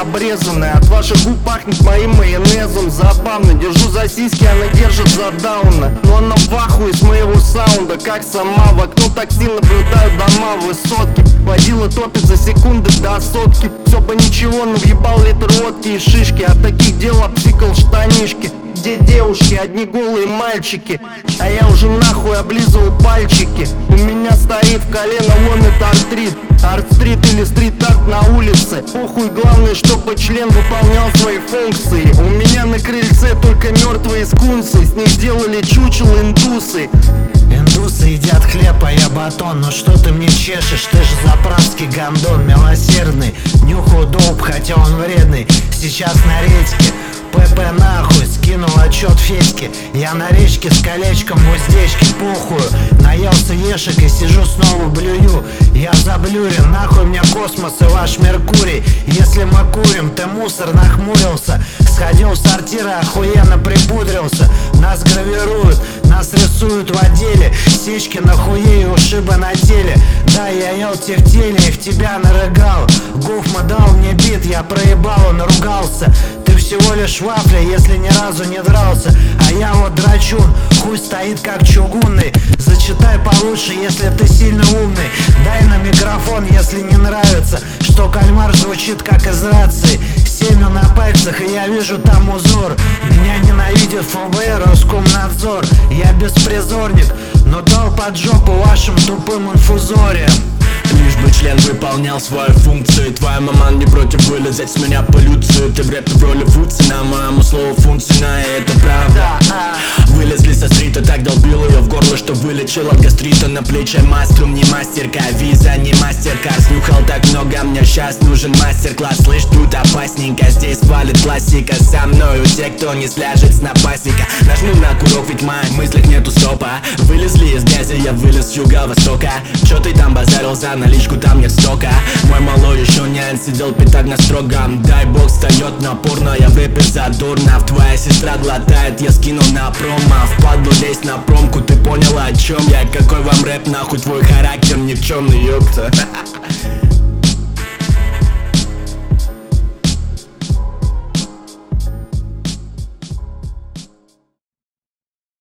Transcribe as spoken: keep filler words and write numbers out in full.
обрезанная. От ваших губ пахнет моим майонезом. Забавно, держу за сиськи, она держит за дауна. Но она в ахуе с моего саунда, как сама. В окно такси наблюдаю дома высотки. Водила топит за секунды до сотки. Все бы ничего, но въебал литр водки и шишки. От таких дел обсикал штанишки. Где девушки, одни голые мальчики, а я уже нахуй облизывал пальчики. У меня стоит в колено ломит артрит. Арт-стрит или стрит-арт на улице. Похуй, главное, чтобы член выполнял свои функции. У меня на крыльце только мертвые скунсы. С них сделали чучело индусы. Индусы едят хлеб, а я батон. Ну что ты мне чешешь, ты же заправский гандон. Милосердный, нюхаю доп, хотя он вредный. Сейчас на редьке ПП нахуй, скинул отчет Федьке. Я на речке с колечком в уздечке, похую. Наелся ешек и сижу снова блюю. Я заблюрен, нахуй мне космос и ваш Меркурий. Если мы курим, ты мусор, нахмурился. Сходил в сортир и охуенно припудрился. Нас гравируют, нас рисуют в отделе. Сечки на хуе и ушибы на теле. Да, я ел тефтели и в тебя нарыгал. Гофма дал мне бит, я проебал, он ругался. Ты всего лишь вафля, если ни разу не дрался. А я вот драчун, хуй стоит как чугунный. Зачитай получше, если ты сильно умный. Дай на микрофон, если не нравится, что кальмар звучит как из рации. Семя на пальцах, и я вижу там узор. Меня ненавидит ФБР, Роскомнадзор. Я беспризорник, но дал под жопу вашим тупым инфузориям. Лишь бы член выполнял свою функцию. Твоя мама не против вылезать с меня полюцию. Ты в рэпе в роли Фуцина, моему слову функцина, и это правда. Вылезли со стрита, так долбил ее в горло, что вылечил от гастрита. На плече маструм, не мастерка, виза, не мастеркард. Снюхал так много, мне сейчас нужен мастер-класс. Слышь, тут опасненько, здесь валит классика. Со мною те, кто не сляжет с напасника. Нажму на курок, ведь в моих мыслях нету стопа. Вылезли из грязи, я вылез с юго-востока. Чё ты там базарил за наличку, там нет стока. Мой малой еще не сидел пятак на строгом. Дай бог встает напорно, я в рэпе задорно. Твоя сестра глотает, я скинул на промо. Впадло лезть на промку, ты поняла о чем я? Какой вам рэп, нахуй твой характер никчемный, ёпта.